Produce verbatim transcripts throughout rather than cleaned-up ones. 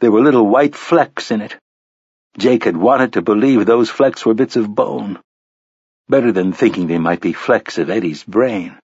There were little white flecks in it. Jake had wanted to believe those flecks were bits of bone. Better than thinking they might be flecks of Eddie's brain.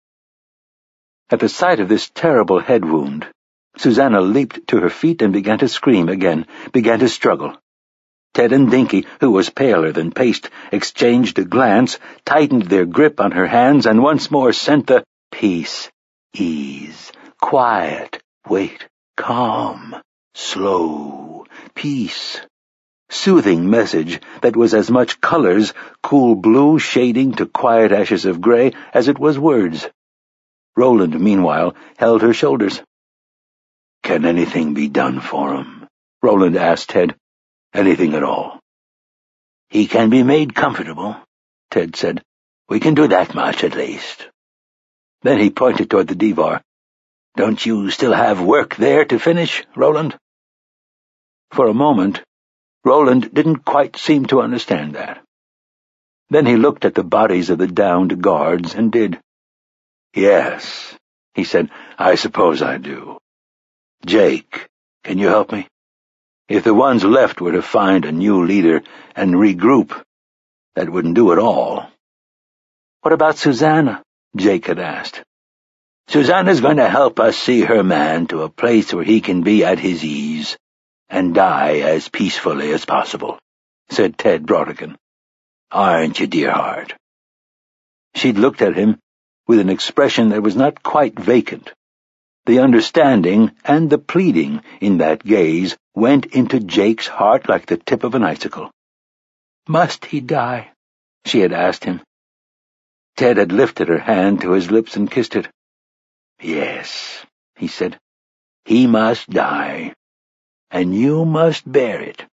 At the sight of this terrible head wound, Susanna leaped to her feet and began to scream again, began to struggle. Ted and Dinky, who was paler than paste, exchanged a glance, tightened their grip on her hands, and once more sent the peace, ease, quiet, wait, calm, slow, peace, soothing message that was as much colors, cool blue shading to quiet ashes of gray, as it was words. Roland, meanwhile, held her shoulders. "Can anything be done for him?" Roland asked Ted. "Anything at all?" "He can be made comfortable," Ted said. "We can do that much, at least." Then he pointed toward the divar. "Don't you still have work there to finish, Roland?" For a moment, Roland didn't quite seem to understand that. Then he looked at the bodies of the downed guards and did. "Yes," he said, "I suppose I do. Jake, can you help me? If the ones left were to find a new leader and regroup, that wouldn't do it all." "What about Susanna?" Jake had asked. "Susanna's going to help us see her man to a place where he can be at his ease and die as peacefully as possible," said Ted Brodigan. "Aren't you, dear heart?" She'd looked at him with an expression that was not quite vacant. The understanding and the pleading in that gaze went into Jake's heart like the tip of an icicle. "Must he die?" she had asked him. Ted had lifted her hand to his lips and kissed it. "Yes," he said, "he must die, and you must bear it."